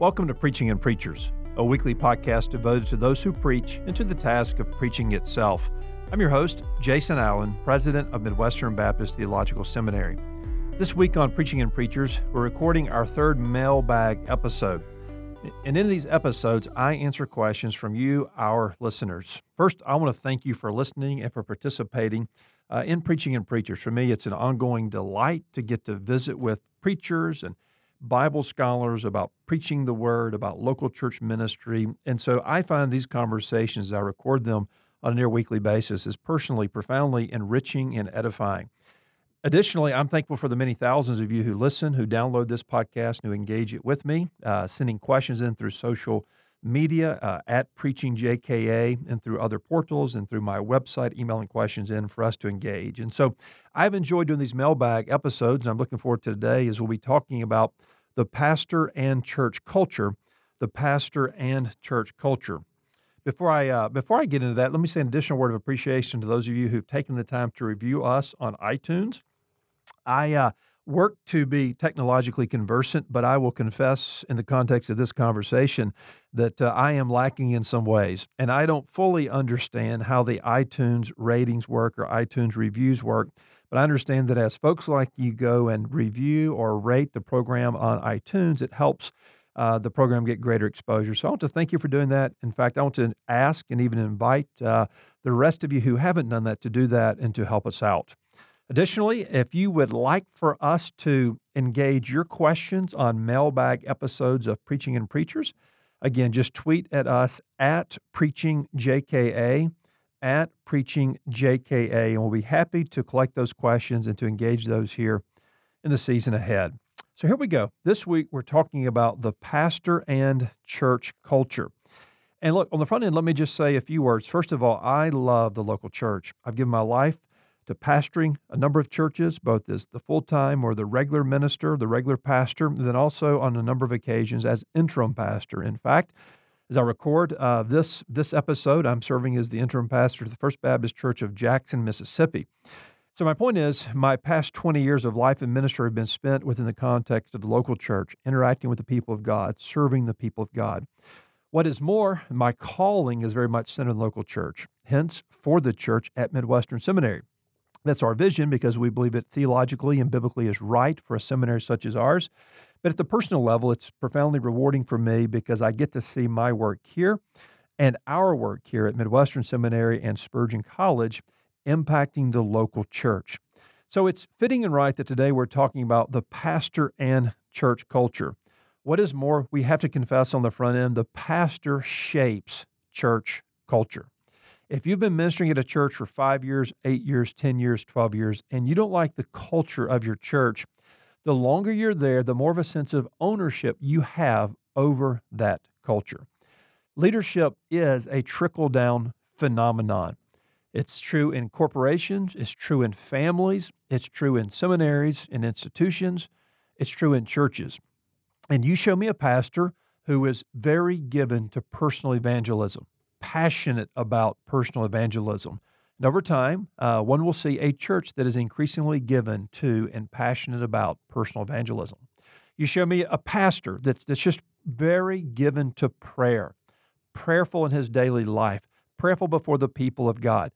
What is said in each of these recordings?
Welcome to Preaching and Preachers, a weekly podcast devoted to those who preach and to the task of preaching itself. I'm your host, Jason Allen, president of Midwestern Baptist Theological Seminary. This week on Preaching and Preachers, we're recording our third mailbag episode. And in these episodes, I answer questions from you, our listeners. First, I want to thank you for listening and for participating in Preaching and Preachers. For me, it's an ongoing delight to get to visit with preachers and Bible scholars about preaching the word, about local church ministry. And so I find these conversations, as I record them on a near weekly basis, is personally profoundly enriching and edifying. Additionally, I'm thankful for the many thousands of you who listen, who download this podcast, who engage it with me, sending questions in through social media, at PreachingJKA, and through other portals, and through my website, emailing questions in for us to engage. And so I've enjoyed doing these mailbag episodes, and I'm looking forward to today as we'll be talking about the pastor and church culture, the pastor and church culture. Before I get into that, let me say an additional word of appreciation to those of you who've taken the time to review us on iTunes. I work to be technologically conversant, but I will confess in the context of this conversation that I am lacking in some ways, and I don't fully understand how the iTunes ratings work or iTunes reviews work, but I understand that as folks like you go and review or rate the program on iTunes, it helps the program get greater exposure. So I want to thank you for doing that. In fact, I want to ask and even invite the rest of you who haven't done that to do that and to help us out. Additionally, if you would like for us to engage your questions on mailbag episodes of Preaching and Preachers, again, just tweet at us at PreachingJKA, at PreachingJKA, and we'll be happy to collect those questions and to engage those here in the season ahead. So here we go. This week, we're talking about the pastor and church culture. And look, on the front end, let me just say a few words. First of all, I love the local church. I've given my life to pastoring a number of churches, both as the full-time or the regular minister, the regular pastor, and then also on a number of occasions as interim pastor. In fact, as I record this episode, I'm serving as the interim pastor of the First Baptist Church of Jackson, Mississippi. So my point is, my past 20 years of life and ministry have been spent within the context of the local church, interacting with the people of God, serving the people of God. What is more, my calling is very much centered in the local church, hence for the church at Midwestern Seminary. That's our vision because we believe it theologically and biblically is right for a seminary such as ours. But at the personal level, it's profoundly rewarding for me because I get to see my work here and our work here at Midwestern Seminary and Spurgeon College impacting the local church. So it's fitting and right that today we're talking about the pastor and church culture. What is more, we have to confess on the front end, the pastor shapes church culture. If you've been ministering at a church for 5 years, 8 years, 10 years, 12 years, and you don't like the culture of your church, the longer you're there, the more of a sense of ownership you have over that culture. Leadership is a trickle-down phenomenon. It's true in corporations, it's true in families, it's true in seminaries and institutions, it's true in churches. And you show me a pastor who is very given to personal evangelism, passionate about personal evangelism. And over time, one will see a church that is increasingly given to and passionate about personal evangelism. You show me a pastor that's just very given to prayer, prayerful in his daily life, prayerful before the people of God.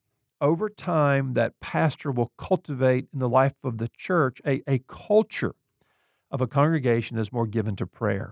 Over time, that pastor will cultivate in the life of the church a culture of a congregation that's more given to prayer.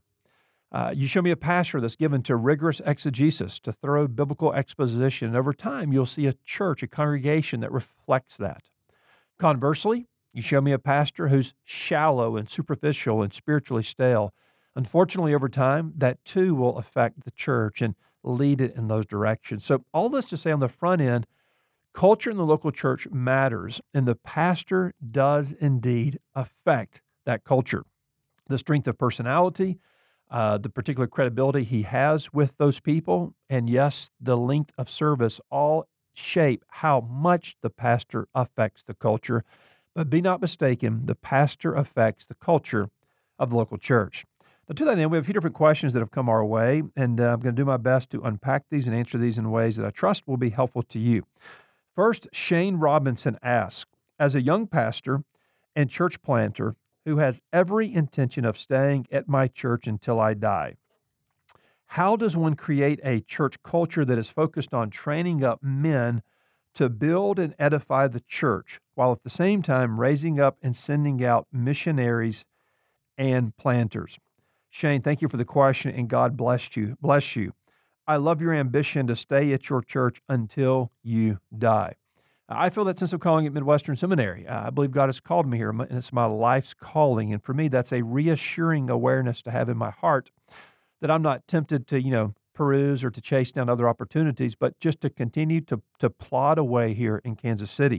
You show me a pastor that's given to rigorous exegesis, to thorough biblical exposition, and over time, you'll see a church, a congregation that reflects that. Conversely, you show me a pastor who's shallow and superficial and spiritually stale. Unfortunately, over time, that too will affect the church and lead it in those directions. So all this to say on the front end, culture in the local church matters, and the pastor does indeed affect that culture. The strength of personality, the particular credibility he has with those people, and yes, the length of service all shape how much the pastor affects the culture. But be not mistaken, the pastor affects the culture of the local church. Now, to that end, we have a few different questions that have come our way, and I'm going to do my best to unpack these and answer these in ways that I trust will be helpful to you. First, Shane Robinson asks, as a young pastor and church planter who has every intention of staying at my church until I die. How does one create a church culture that is focused on training up men to build and edify the church, while at the same time raising up and sending out missionaries and planters? Shane, thank you for the question, and God bless you. Bless you. I love your ambition to stay at your church until you die. I feel that sense of calling at Midwestern Seminary. I believe God has called me here, and it's my life's calling. And for me, that's a reassuring awareness to have in my heart that I'm not tempted to, peruse or to chase down other opportunities, but just to continue to plod away here in Kansas City.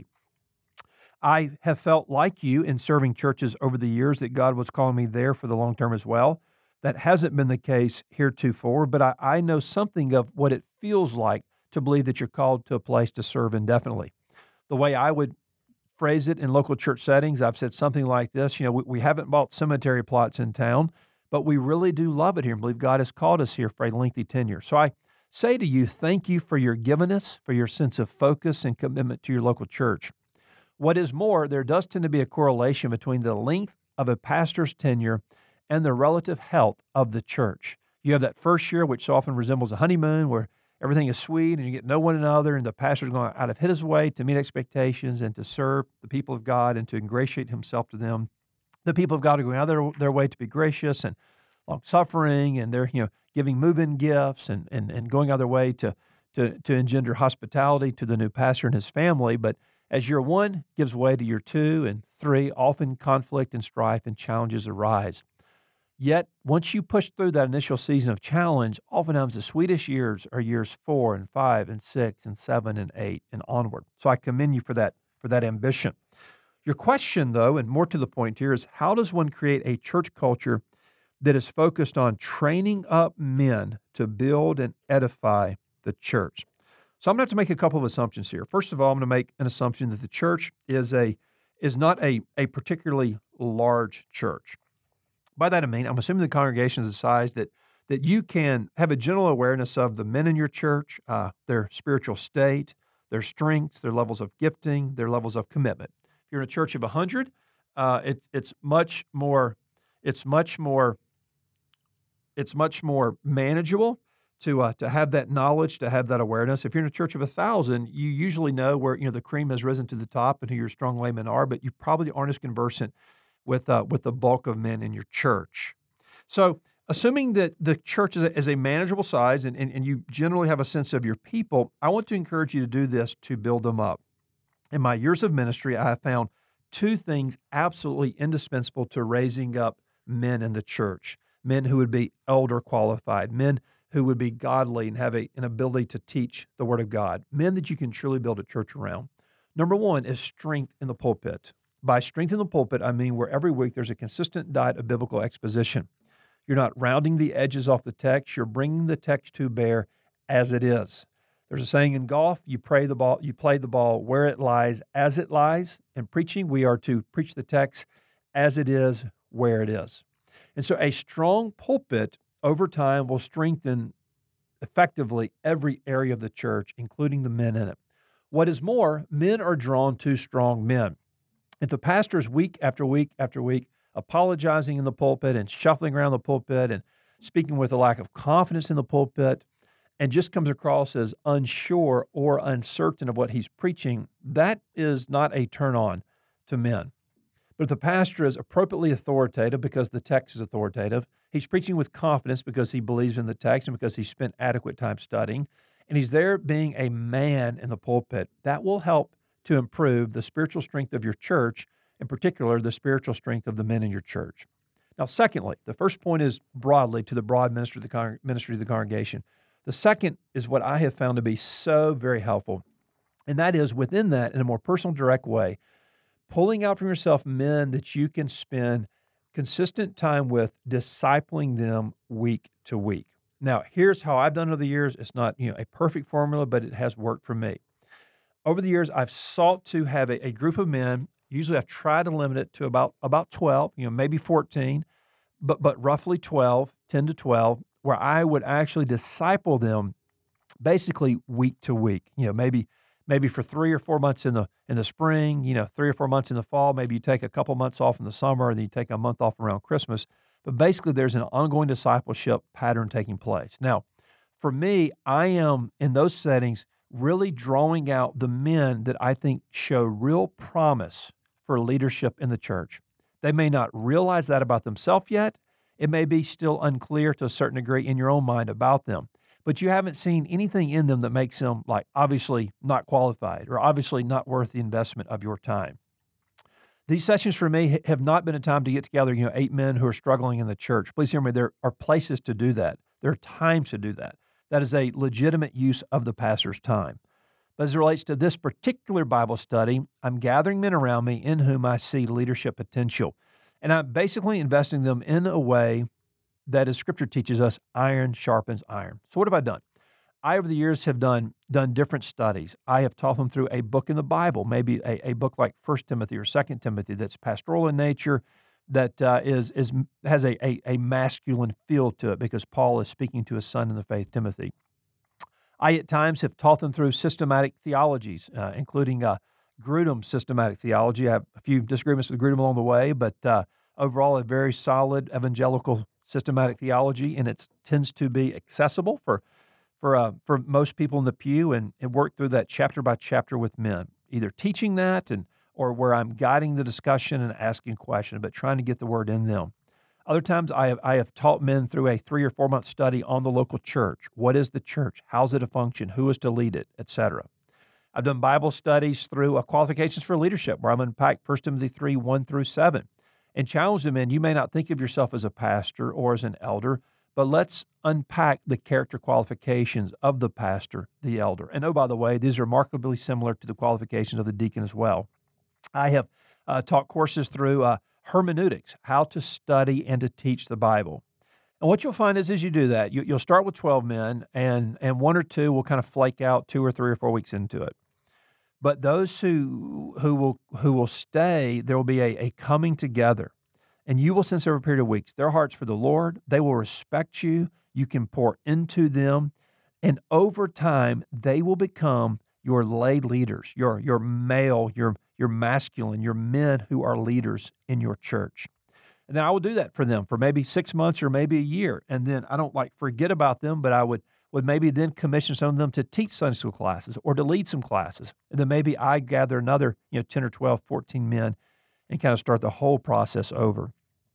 I have felt like you in serving churches over the years that God was calling me there for the long term as well. That hasn't been the case heretofore, but I know something of what it feels like to believe that you're called to a place to serve indefinitely. The way I would phrase it in local church settings, I've said something like this, we haven't bought cemetery plots in town, but we really do love it here and believe God has called us here for a lengthy tenure. So I say to you, thank you for your givenness, for your sense of focus and commitment to your local church. What is more, there does tend to be a correlation between the length of a pastor's tenure and the relative health of the church. You have that first year, which so often resembles a honeymoon, where everything is sweet and you get to know one another, and the pastor's going out of his way to meet expectations and to serve the people of God and to ingratiate himself to them. The people of God are going out of their way to be gracious and long-suffering, and they're giving move-in gifts and going out of their way to engender hospitality to the new pastor and his family. But as year one gives way to year 2 and 3, often conflict and strife and challenges arise. Yet, once you push through that initial season of challenge, oftentimes the sweetest years are years 4 and 5 and 6 and 7 and 8 and onward. So I commend you for that ambition. Your question, though, and more to the point here, is how does one create a church culture that is focused on training up men to build and edify the church? So I'm going to have to make a couple of assumptions here. First of all, I'm going to make an assumption that the church is not a particularly large church. By that I mean, I'm assuming the congregation is the size that you can have a general awareness of the men in your church, their spiritual state, their strengths, their levels of gifting, their levels of commitment. If you're in a church of 100, it's much more manageable to have that knowledge, to have that awareness. If you're in a church of 1,000, you usually know where the cream has risen to the top and who your strong laymen are, but you probably aren't as conversant with the bulk of men in your church. So assuming that the church is a manageable size and you generally have a sense of your people, I want to encourage you to do this to build them up. In my years of ministry, I have found 2 things absolutely indispensable to raising up men in the church, men who would be elder qualified, men who would be godly and have an ability to teach the Word of God, men that you can truly build a church around. Number 1 is strength in the pulpit. By strength in the pulpit, I mean where every week there's a consistent diet of biblical exposition. You're not rounding the edges off the text. You're bringing the text to bear as it is. There's a saying in golf, you play the ball where it lies, as it lies. In preaching, we are to preach the text as it is, where it is. And so a strong pulpit over time will strengthen effectively every area of the church, including the men in it. What is more, men are drawn to strong men. If the pastor is week after week after week apologizing in the pulpit and shuffling around the pulpit and speaking with a lack of confidence in the pulpit and just comes across as unsure or uncertain of what he's preaching, that is not a turn on to men. But if the pastor is appropriately authoritative because the text is authoritative, he's preaching with confidence because he believes in the text and because he spent adequate time studying, and he's there being a man in the pulpit, that will help to improve the spiritual strength of your church, in particular, the spiritual strength of the men in your church. Now, secondly, the first point is broadly to the broad ministry of the congregation. The second is what I have found to be so very helpful, and that is within that, in a more personal, direct way, pulling out from yourself men that you can spend consistent time with, discipling them week to week. Now, here's how I've done it over the years. It's not a perfect formula, but it has worked for me. Over the years, I've sought to have a group of men. Usually, I've tried to limit it to about 12, maybe 14, but roughly 12, 10 to 12, where I would actually disciple them basically week to week. Maybe maybe for 3 or 4 months in the spring, 3 or 4 months in the fall. Maybe you take a couple months off in the summer, and then you take a month off around Christmas. But basically, there's an ongoing discipleship pattern taking place. Now, for me, I am in those settings really drawing out the men that I think show real promise for leadership in the church. They may not realize that about themselves yet. It may be still unclear to a certain degree in your own mind about them, but you haven't seen anything in them that makes them obviously not qualified or obviously not worth the investment of your time. These sessions for me have not been a time to get together, 8 men who are struggling in the church. Please hear me. There are places to do that. There are times to do that. That is a legitimate use of the pastor's time. But as it relates to this particular Bible study, I'm gathering men around me in whom I see leadership potential. And I'm basically investing them in a way that, as Scripture teaches us, iron sharpens iron. So what have I done? I, over the years, have done different studies. I have taught them through a book in the Bible, maybe a book like 1 Timothy or 2 Timothy that's pastoral in nature, that has a masculine feel to it because Paul is speaking to his son in the faith, Timothy. I, at times, have taught them through systematic theologies, including Grudem systematic theology. I have a few disagreements with Grudem along the way, but overall, a very solid evangelical systematic theology, and it tends to be accessible for most people in the pew, and work through that chapter by chapter with men, either teaching that or where I'm guiding the discussion and asking questions, but trying to get the word in them. Other times, I have taught men through a 3 or 4 month study on the local church. What is the church? How's it to function? Who is to lead it, etc. I've done Bible studies through qualifications for leadership, where I'm unpacked 1 Timothy 3, 1 through 7, and challenge them in, you may not think of yourself as a pastor or as an elder, but let's unpack the character qualifications of the pastor, the elder. And oh, by the way, these are remarkably similar to the qualifications of the deacon as well. I have taught courses through hermeneutics, how to study and to teach the Bible. And what you'll find is as you do that, you'll start with 12 men, and 1 or 2 will kind of flake out 2 or 3 or 4 weeks into it. But those who will stay, there will be a coming together. And you will sense over a period of weeks their hearts for the Lord. They will respect you. You can pour into them. And over time, they will become your lay leaders, your male, your masculine, your men who are leaders in your church. And then I will do that for them for maybe 6 months or maybe a year. And then I don't forget about them, but I would maybe then commission some of them to teach Sunday school classes or to lead some classes. And then maybe I gather another 10 or 12, 14 men and kind of start the whole process over.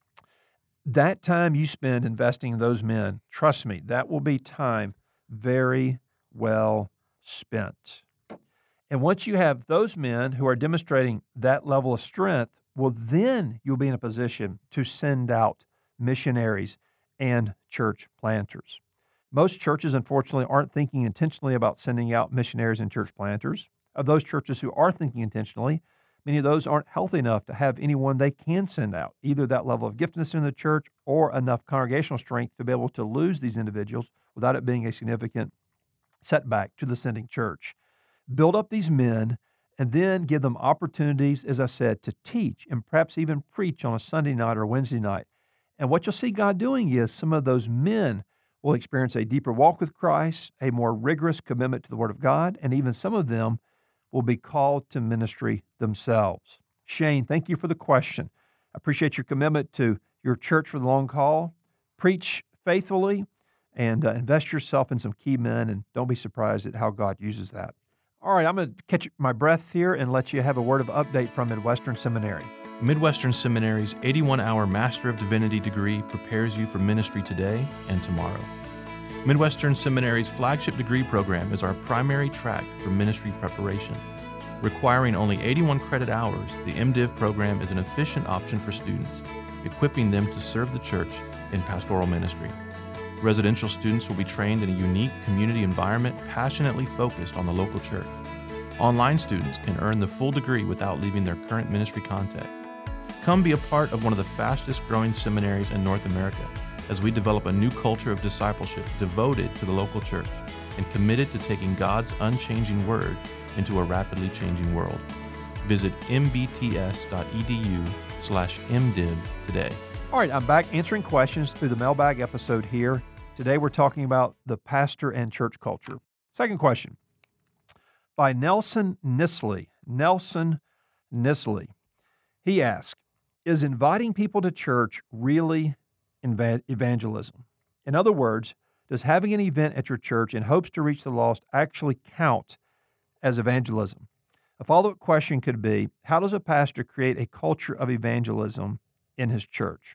That time you spend investing in those men, trust me, that will be time very well spent. And once you have those men who are demonstrating that level of strength, well, then you'll be in a position to send out missionaries and church planters. Most churches, unfortunately, aren't thinking intentionally about sending out missionaries and church planters. Of those churches who are thinking intentionally, many of those aren't healthy enough to have anyone they can send out, either that level of giftedness in the church or enough congregational strength to be able to lose these individuals without it being a significant setback to the sending church. Build up these men and then give them opportunities, as I said, to teach and perhaps even preach on a Sunday night or Wednesday night. And what you'll see God doing is some of those men will experience a deeper walk with Christ, a more rigorous commitment to the Word of God, and even some of them will be called to ministry themselves. Shane, thank you for the question. I appreciate your commitment to your church for the long haul. Preach faithfully and invest yourself in some key men, and don't be surprised at how God uses that. All right, I'm going to catch my breath here and let you have a word of update from Midwestern Seminary. Midwestern Seminary's 81-hour Master of Divinity degree prepares you for ministry today and tomorrow. Midwestern Seminary's flagship degree program is our primary track for ministry preparation. Requiring only 81 credit hours, the MDiv program is an efficient option for students, equipping them to serve the church in pastoral ministry. Residential students will be trained in a unique community environment passionately focused on the local church. Online students can earn the full degree without leaving their current ministry context. Come be a part of one of the fastest growing seminaries in North America as we develop a new culture of discipleship devoted to the local church and committed to taking God's unchanging word into a rapidly changing world. Visit mbts.edu/mdiv today. All right, I'm back answering questions through the mailbag episode here. Today we're talking about the pastor and church culture. Second question. by Nelson Nisley. Nelson Nisley. He asks, is inviting people to church really evangelism? In other words, does having an event at your church in hopes to reach the lost actually count as evangelism? A follow-up question could be, how does a pastor create a culture of evangelism in his church?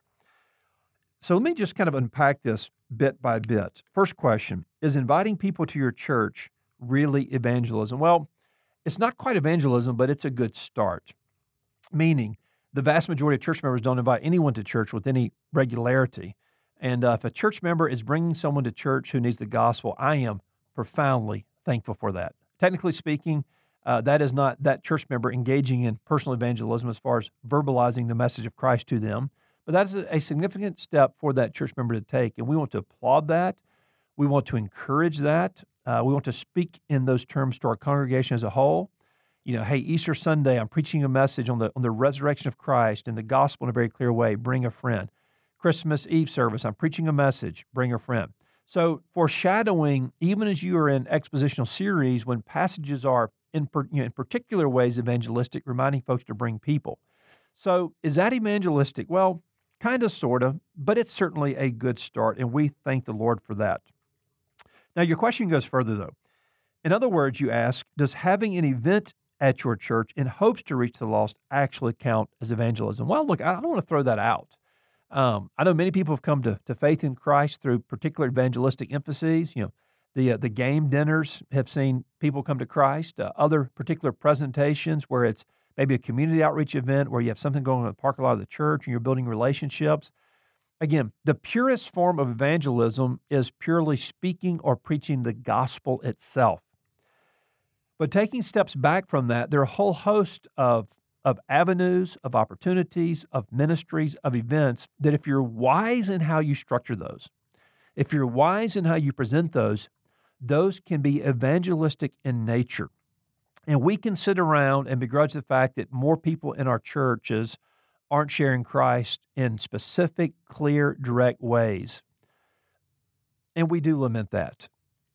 So let me just kind of unpack this bit by bit. First question, is inviting people to your church really evangelism? Well, it's not quite evangelism, but it's a good start. Meaning, the vast majority of church members don't invite anyone to church with any regularity. And if a church member is bringing someone to church who needs the gospel, I am profoundly thankful for that. Technically speaking, that is not that church member engaging in personal evangelism as far as verbalizing the message of Christ to them, but that's a significant step for that church member to take, and we want to applaud that. We want to encourage that. We want to speak in those terms to our congregation as a whole. Hey, Easter Sunday, I'm preaching a message on the resurrection of Christ and the gospel in a very clear way. Bring a friend. Christmas Eve service, I'm preaching a message. Bring a friend. So foreshadowing, even as you are in expositional series, when passages are in particular ways evangelistic, reminding folks to bring people. So is that evangelistic? Well, kind of, sort of, but it's certainly a good start, and we thank the Lord for that. Now, your question goes further, though. In other words, you ask, does having an event at your church in hopes to reach the lost actually count as evangelism? Well, look, I don't want to throw that out. I know many people have come to faith in Christ through particular evangelistic emphases. The game dinners have seen people come to Christ. Other particular presentations where it's maybe a community outreach event where you have something going on in the parking lot of the church and you're building relationships. Again, the purest form of evangelism is purely speaking or preaching the gospel itself. But taking steps back from that, there are a whole host of avenues, of opportunities, of ministries, of events that if you're wise in how you structure those, if you're wise in how you present those can be evangelistic in nature. And we can sit around and begrudge the fact that more people in our churches aren't sharing Christ in specific, clear, direct ways. And we do lament that.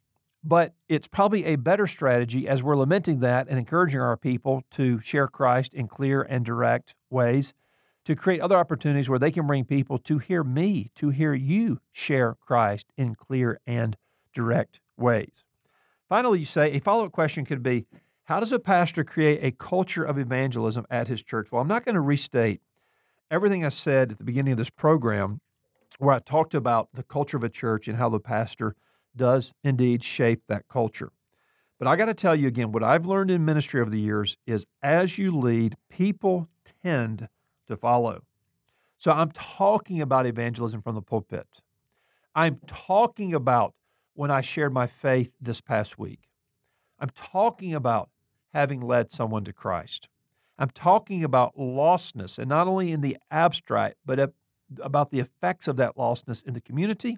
But it's probably a better strategy as we're lamenting that and encouraging our people to share Christ in clear and direct ways, to create other opportunities where they can bring people to hear me, to hear you share Christ in clear and direct ways. Finally, you say, a follow-up question could be, how does a pastor create a culture of evangelism at his church? Well, I'm not going to restate everything I said at the beginning of this program where I talked about the culture of a church and how the pastor does indeed shape that culture. But I got to tell you again, what I've learned in ministry over the years is as you lead, people tend to follow. So I'm talking about evangelism from the pulpit. I'm talking about when I shared my faith this past week. I'm talking about having led someone to Christ. I'm talking about lostness, and not only in the abstract, but about the effects of that lostness in the community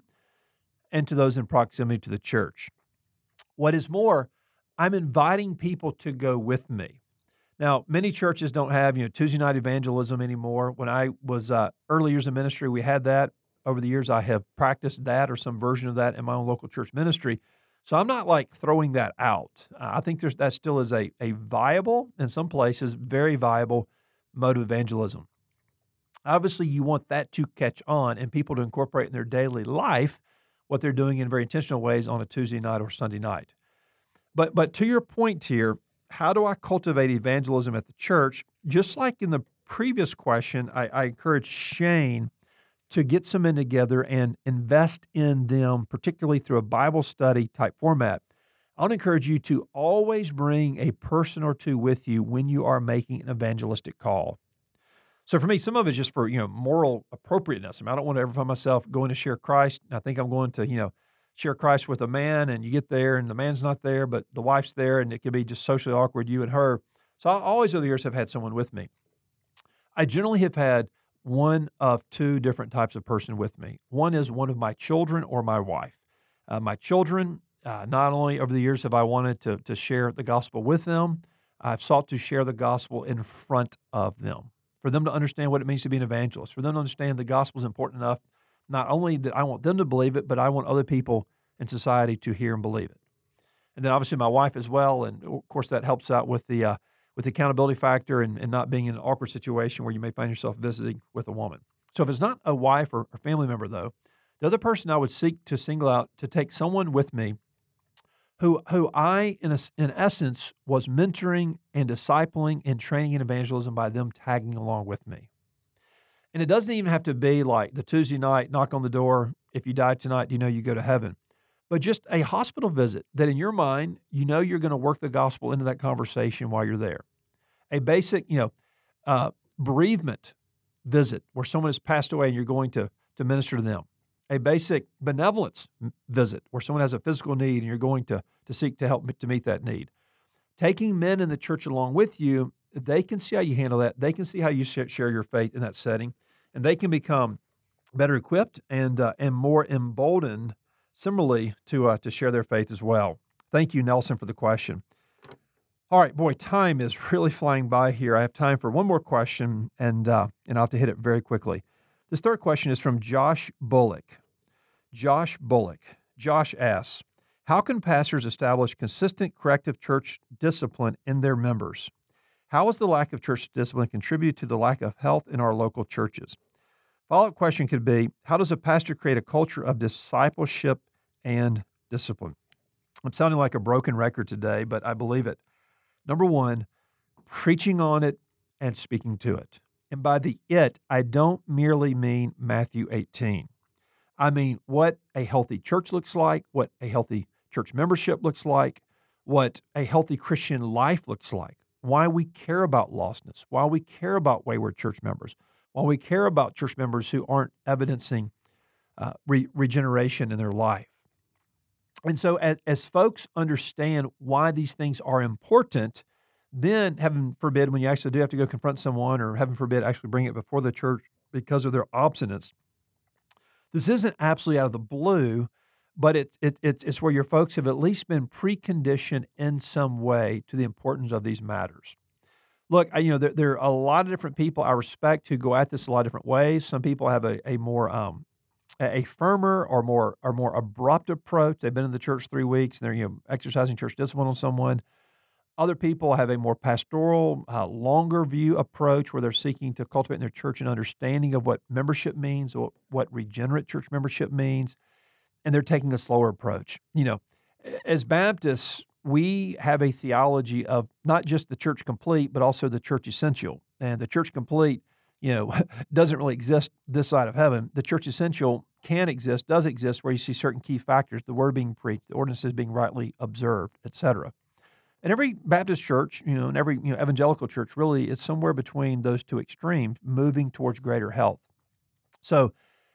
and to those in proximity to the church. What is more, I'm inviting people to go with me. Now, many churches don't have, Tuesday night evangelism anymore. When I was early years in ministry, we had that. Over the years, I have practiced that or some version of that in my own local church ministry. So I'm not like throwing that out. I think that still is a viable, in some places, very viable mode of evangelism. Obviously, you want that to catch on and people to incorporate in their daily life what they're doing in very intentional ways on a Tuesday night or Sunday night. But to your point here, how do I cultivate evangelism at the church? Just like in the previous question, I encourage Shane to get some men together and invest in them, particularly through a Bible study type format. I want to encourage you to always bring a person or two with you when you are making an evangelistic call. So for me, some of it's just for, moral appropriateness. I don't want to ever find myself going to share Christ. I think I'm going to, share Christ with a man, and you get there and the man's not there, but the wife's there, and it can be just socially awkward, you and her. So I always over the years have had someone with me. I generally have had one of two different types of person with me. One is one of my children or my wife. My children, not only over the years have I wanted to share the gospel with them, I've sought to share the gospel in front of them, for them to understand what it means to be an evangelist, for them to understand the gospel is important enough, not only that I want them to believe it, but I want other people in society to hear and believe it. And then obviously my wife as well. And of course that helps out with the accountability factor and not being in an awkward situation where you may find yourself visiting with a woman. So if it's not a wife or a family member though, the other person I would seek to single out to take someone with me who I, in essence, was mentoring and discipling and training in evangelism by them tagging along with me. And it doesn't even have to be like the Tuesday night, knock on the door, if you die tonight, you know you go to heaven. But just a hospital visit that in your mind, you know you're going to work the gospel into that conversation while you're there. A basic, bereavement visit where someone has passed away and you're going to minister to them. A basic benevolence visit where someone has a physical need and you're going to seek to help to meet that need. Taking men in the church along with you, they can see how you handle that. They can see how you share your faith in that setting, and they can become better equipped and more emboldened, similarly, to share their faith as well. Thank you, Nelson, for the question. All right, boy, time is really flying by here. I have time for one more question, and I'll have to hit it very quickly. This third question is from Josh Bullock. Josh asks, how can pastors establish consistent corrective church discipline in their members? How has the lack of church discipline contributed to the lack of health in our local churches? Follow-up question could be, how does a pastor create a culture of discipleship and discipline? I'm sounding like a broken record today, but I believe it. Number one, preaching on it and speaking to it. And by the it, I don't merely mean Matthew 18. I mean what a healthy church looks like, what a healthy church membership looks like, what a healthy Christian life looks like, why we care about lostness, why we care about wayward church members, why we care about church members who aren't evidencing regeneration in their life. And so as folks understand why these things are important, then, heaven forbid, when you actually do have to go confront someone, or heaven forbid, actually bring it before the church because of their obstinance, this isn't absolutely out of the blue, but it's where your folks have at least been preconditioned in some way to the importance of these matters. Look, there are a lot of different people I respect who go at this a lot of different ways. Some people have a more a firmer or more abrupt approach. They've been in the church 3 weeks and they're exercising church discipline on someone. Other people have a more pastoral, longer view approach where they're seeking to cultivate in their church an understanding of what membership means, or what regenerate church membership means, and they're taking a slower approach. As Baptists, we have a theology of not just the church complete, but also the church essential. And the church complete, doesn't really exist this side of heaven. The church essential does exist, where you see certain key factors, the word being preached, the ordinances being rightly observed, etc. And every Baptist church, and every evangelical church, really, it's somewhere between those two extremes, moving towards greater health. So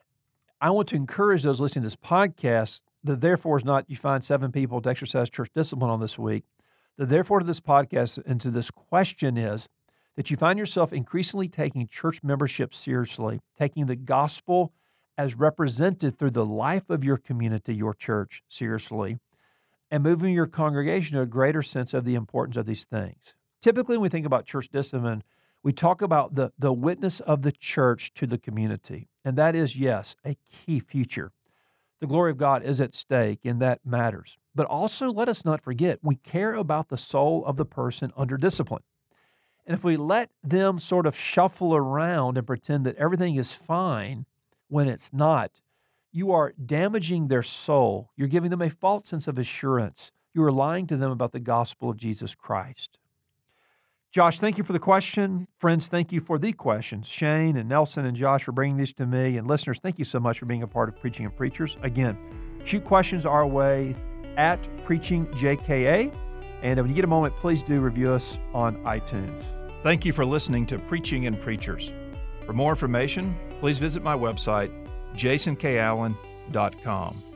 I want to encourage those listening to this podcast, that therefore is not you find 7 people to exercise church discipline on this week. The therefore to this podcast and to this question is that you find yourself increasingly taking church membership seriously, taking the gospel as represented through the life of your community, your church, seriously, and moving your congregation to a greater sense of the importance of these things. Typically, when we think about church discipline, we talk about the witness of the church to the community. And that is, yes, a key feature. The glory of God is at stake, and that matters. But also, let us not forget, we care about the soul of the person under discipline. And if we let them sort of shuffle around and pretend that everything is fine when it's not, you are damaging their soul. You're giving them a false sense of assurance. You are lying to them about the gospel of Jesus Christ. Josh, thank you for the question. Friends, thank you for the questions. Shane and Nelson and Josh for bringing these to me. And listeners, thank you so much for being a part of Preaching and Preachers. Again, shoot questions our way at PreachingJKA. And when you get a moment, please do review us on iTunes. Thank you for listening to Preaching and Preachers. For more information, please visit my website, jasonkallen.com.